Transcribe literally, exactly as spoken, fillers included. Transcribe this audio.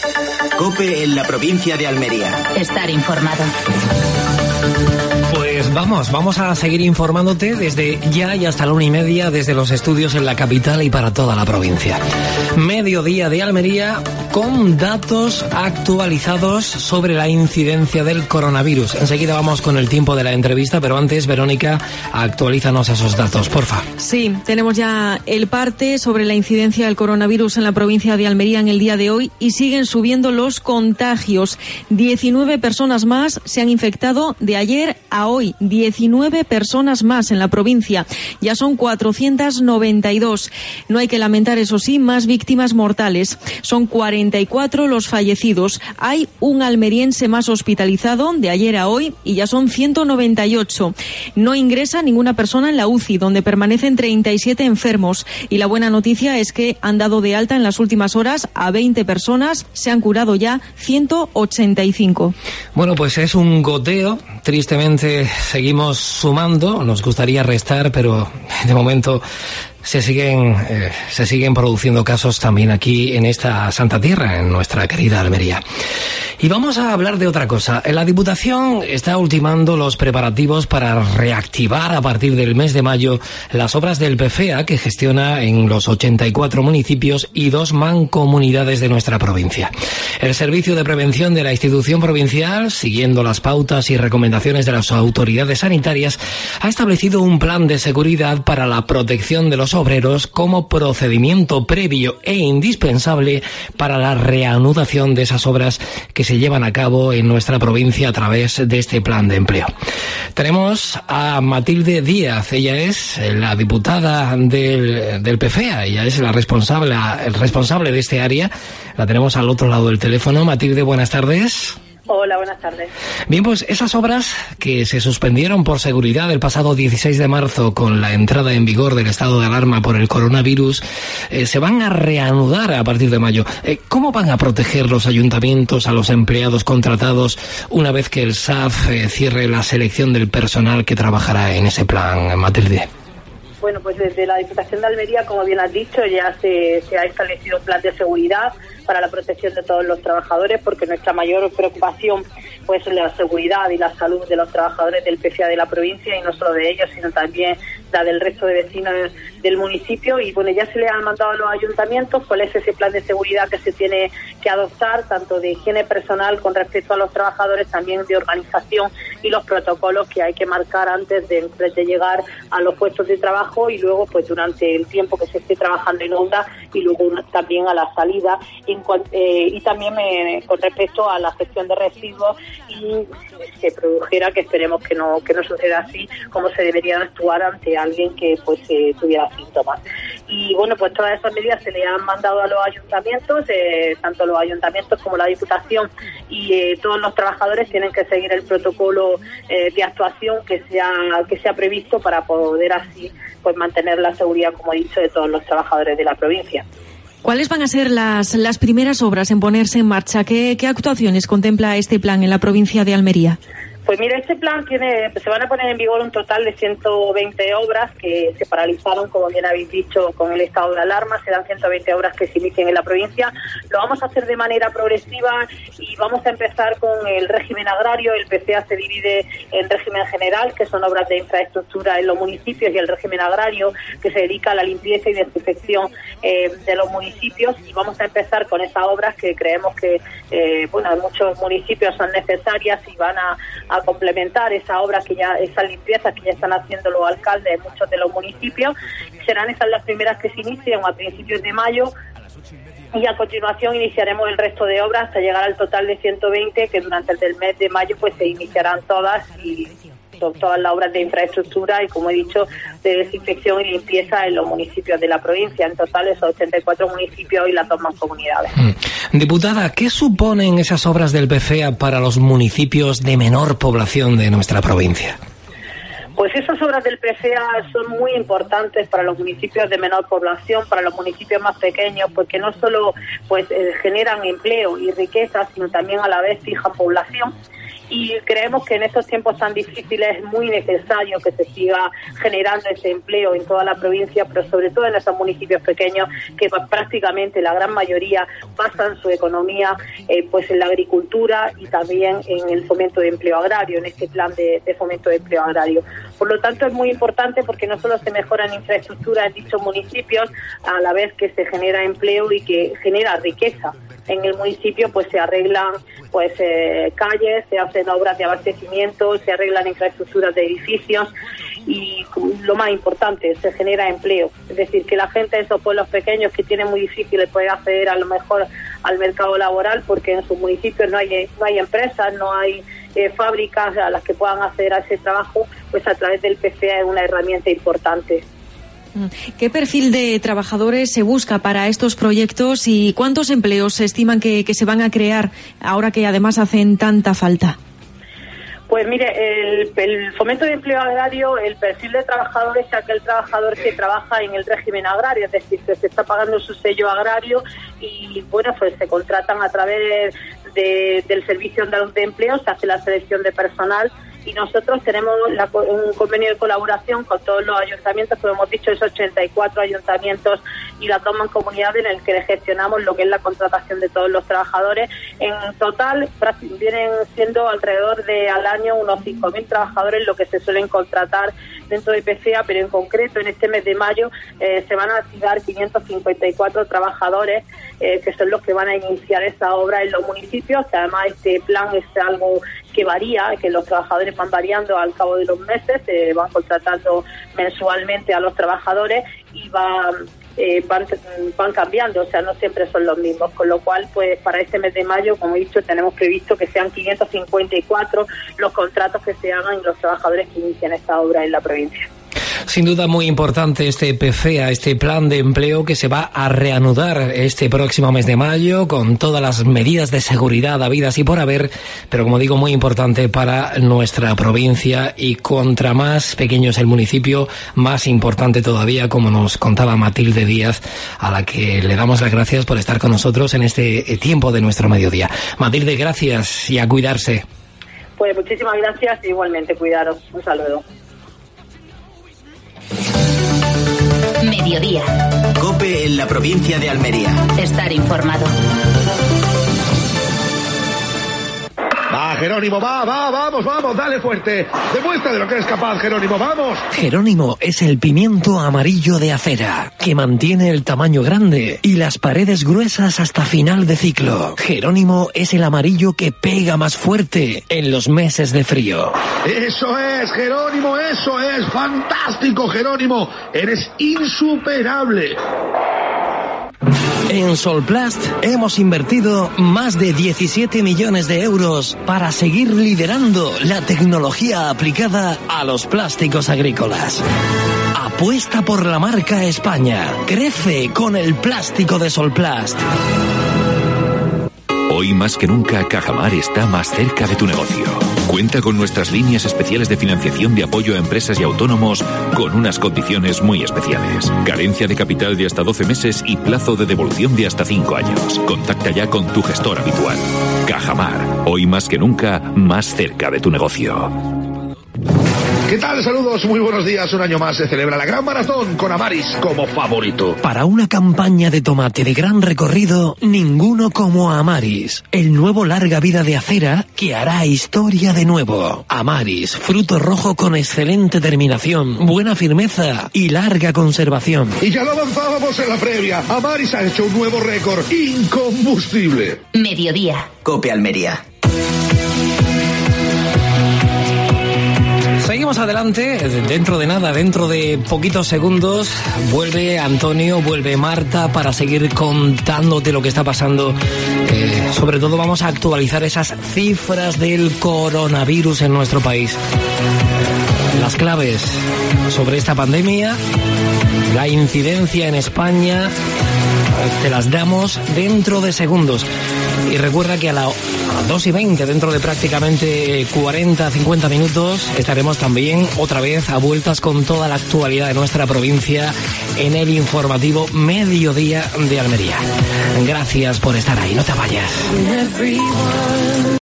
COPE en la provincia de Almería. Estar informado. Pues vamos, vamos a seguir informándote desde ya y hasta la una y media desde los estudios en la capital y para toda la provincia. Mediodía de Almería con datos actualizados sobre la incidencia del coronavirus. Enseguida vamos con el tiempo de la entrevista, pero antes, Verónica, actualízanos esos datos, porfa. Sí, tenemos ya el parte sobre la incidencia del coronavirus en la provincia de Almería en el día de hoy y siguen subiendo los contagios. diecinueve personas más se han infectado de ayer a hoy. diecinueve personas más en la provincia. Ya son cuatrocientos noventa y dos. No hay que lamentar, eso sí, más víctimas mortales. Son cuarenta y cuatro los fallecidos. Hay un almeriense más hospitalizado de ayer a hoy y ya son ciento noventa y ocho. No ingresa ninguna persona en la U C I, donde permanecen treinta y siete enfermos. Y la buena noticia es que han dado de alta en las últimas horas a veinte personas. Se han curado ya ciento ochenta y cinco. Bueno, pues es un goteo. Tristemente seguimos sumando. Nos gustaría restar, pero de momento se siguen eh, se siguen produciendo casos también aquí en esta Santa Tierra, en nuestra querida Almería. Y vamos a hablar de otra cosa. La Diputación está ultimando los preparativos para reactivar a partir del mes de mayo las obras del P F E A que gestiona en los ochenta y cuatro municipios y dos mancomunidades de nuestra provincia. El Servicio de Prevención de la institución provincial, siguiendo las pautas y recomendaciones de las autoridades sanitarias, ha establecido un plan de seguridad para la protección de los obreros como procedimiento previo e indispensable para la reanudación de esas obras que se llevan a cabo en nuestra provincia a través de este plan de empleo. Tenemos a Matilde Díaz, ella es la diputada del, del P F E A, ella es la responsable, el responsable de este área. La tenemos al otro lado del teléfono. Matilde, buenas tardes. Hola, buenas tardes. Bien, pues esas obras que se suspendieron por seguridad el pasado dieciséis de marzo con la entrada en vigor del estado de alarma por el coronavirus, eh, se van a reanudar a partir de mayo. Eh, ¿Cómo van a proteger los ayuntamientos a los empleados contratados una vez que el S A F eh, cierre la selección del personal que trabajará en ese plan, Matilde? Bueno, pues desde la Diputación de Almería, como bien has dicho, ya se, se ha establecido un plan de seguridad para la protección de todos los trabajadores, porque nuestra mayor preocupación pues es la seguridad y la salud de los trabajadores del P F E A de la provincia, y no solo de ellos, sino también la del resto de vecinos del municipio. Y bueno, ya se le han mandado a los ayuntamientos cuál es ese plan de seguridad que se tiene que adoptar, tanto de higiene personal con respecto a los trabajadores, también de organización y los protocolos que hay que marcar antes de, de llegar a los puestos de trabajo, y luego pues durante el tiempo que se esté trabajando en onda, y luego también a la salida, en, eh, y también me, con respecto a la gestión de residuos, y si se produjera, que esperemos que no que no suceda así, cómo se debería actuar ante alguien que pues eh, tuviera síntomas. Y bueno, pues todas esas medidas se le han mandado a los ayuntamientos, eh, tanto los ayuntamientos como la Diputación, y eh, todos los trabajadores tienen que seguir el protocolo eh, de actuación que sea que sea previsto para poder así pues mantener la seguridad, como he dicho, de todos los trabajadores de la provincia. ¿Cuáles van a ser las, las primeras obras en ponerse en marcha? ¿Qué, qué actuaciones contempla este plan en la provincia de Almería? Pues mira, este plan tiene, se van a poner en vigor un total de ciento veinte obras que se paralizaron, como bien habéis dicho, con el estado de alarma. Serán ciento veinte obras que se inicien en la provincia. Lo vamos a hacer de manera progresiva y vamos a empezar con el régimen agrario. El P F E A se divide en régimen general, que son obras de infraestructura en los municipios, y el régimen agrario, que se dedica a la limpieza y desinfección eh, de los municipios. Y vamos a empezar con esas obras que creemos que, eh, bueno, en muchos municipios son necesarias y van a, a a complementar esa obra que ya, esa limpieza que ya están haciendo los alcaldes de muchos de los municipios. Serán esas las primeras que se inician a principios de mayo, y a continuación iniciaremos el resto de obras hasta llegar al total de ciento veinte, que durante el del mes de mayo pues se iniciarán todas, y todas las obras de infraestructura y, como he dicho, de desinfección y limpieza en los municipios de la provincia. En total, esos ochenta y cuatro municipios y las dos mancomunidades. Mm. Diputada, ¿qué suponen esas obras del P F E A para los municipios de menor población de nuestra provincia? Pues esas obras del P F E A son muy importantes para los municipios de menor población, para los municipios más pequeños, porque no solo pues eh, generan empleo y riqueza, sino también a la vez fijan población. y creemos que en estos tiempos tan difíciles es muy necesario que se siga generando ese empleo en toda la provincia, pero sobre todo en esos municipios pequeños que prácticamente la gran mayoría basan su economía eh, pues en la agricultura y también en el fomento de empleo agrario, en este plan de, de fomento de empleo agrario. Por lo tanto, es muy importante porque no solo se mejoran infraestructuras en dichos municipios, a la vez que se genera empleo y que genera riqueza. En el municipio pues se arreglan pues eh, calles, se hacen obras de abastecimiento, se arreglan infraestructuras de edificios y lo más importante, se genera empleo. Es decir, que la gente de esos pueblos pequeños que tienen muy difícil poder acceder a lo mejor al mercado laboral porque en sus municipios no hay, no hay empresas, no hay eh, fábricas a las que puedan acceder a ese trabajo, pues a través del P C A es una herramienta importante. ¿Qué perfil de trabajadores se busca para estos proyectos y cuántos empleos se estiman que, que se van a crear ahora que además hacen tanta falta? Pues mire, el, el fomento de empleo agrario, el perfil de trabajador es aquel trabajador que trabaja en el régimen agrario, es decir, que se está pagando su sello agrario y, bueno, pues se contratan a través de, del Servicio Andaluz de Empleo, se hace la selección de personal y nosotros tenemos la, un convenio de colaboración con todos los ayuntamientos, como hemos dicho, esos ochenta y cuatro ayuntamientos y la toma en comunidad en el que gestionamos lo que es la contratación de todos los trabajadores. En total vienen siendo alrededor de al año unos cinco mil trabajadores lo que se suelen contratar dentro de P C A, pero en concreto en este mes de mayo eh, se van a activar quinientos cincuenta y cuatro trabajadores eh, que son los que van a iniciar esa obra en los municipios, que además este plan es algo que varía, que los trabajadores van variando al cabo de los meses, eh, van contratando mensualmente a los trabajadores y van, eh, van van cambiando, o sea, no siempre son los mismos, con lo cual, pues para este mes de mayo, como he dicho, tenemos previsto que sean quinientos cincuenta y cuatro los contratos que se hagan y los trabajadores que inician esta obra en la provincia. Sin duda muy importante este P C A, este plan de empleo que se va a reanudar este próximo mes de mayo con todas las medidas de seguridad habidas y por haber, pero como digo, muy importante para nuestra provincia y contra más pequeño es el municipio, más importante todavía, como nos contaba Matilde Díaz, a la que le damos las gracias por estar con nosotros en este tiempo de nuestro mediodía. Matilde, gracias y a cuidarse. Pues muchísimas gracias y igualmente cuidaros. Un saludo. Mediodía. COPE en la provincia de Almería. Estar informado. Va, Jerónimo, va, va, vamos, vamos, dale fuerte. Demuestra de lo que eres capaz, Jerónimo, vamos. Jerónimo es el pimiento amarillo de acera, que mantiene el tamaño grande y las paredes gruesas hasta final de ciclo. Jerónimo es el amarillo que pega más fuerte en los meses de frío. Eso es, Jerónimo, eso es. Fantástico, Jerónimo. Eres insuperable. En Solplast hemos invertido más de diecisiete millones de euros para seguir liderando la tecnología aplicada a los plásticos agrícolas. Apuesta por la marca España. Crece con el plástico de Solplast. Hoy más que nunca, Cajamar está más cerca de tu negocio. Cuenta con nuestras líneas especiales de financiación de apoyo a empresas y autónomos con unas condiciones muy especiales. Carencia de capital de hasta doce meses y plazo de devolución de hasta cinco años. Contacta ya con tu gestor habitual. Cajamar, hoy más que nunca, más cerca de tu negocio. ¿Qué tal? Saludos, muy buenos días. Un año más se celebra la Gran Maratón con Amaris como favorito. Para una campaña de tomate de gran recorrido, ninguno como Amaris. El nuevo larga vida de acera que hará historia de nuevo. Amaris, fruto rojo con excelente terminación, buena firmeza y larga conservación. Y ya lo avanzábamos en la previa. Amaris ha hecho un nuevo récord incombustible. Mediodía. COPE Almería. Seguimos adelante, dentro de nada, dentro de poquitos segundos, vuelve Antonio, vuelve Marta para seguir contándote lo que está pasando. Eh, sobre todo vamos a actualizar esas cifras del coronavirus en nuestro país. Las claves sobre esta pandemia, la incidencia en España, te las damos dentro de segundos. Y recuerda que a las dos y veinte, dentro de prácticamente cuarenta a cincuenta minutos, estaremos también otra vez a vueltas con toda la actualidad de nuestra provincia en el informativo Mediodía de Almería. Gracias por estar ahí, no te vayas.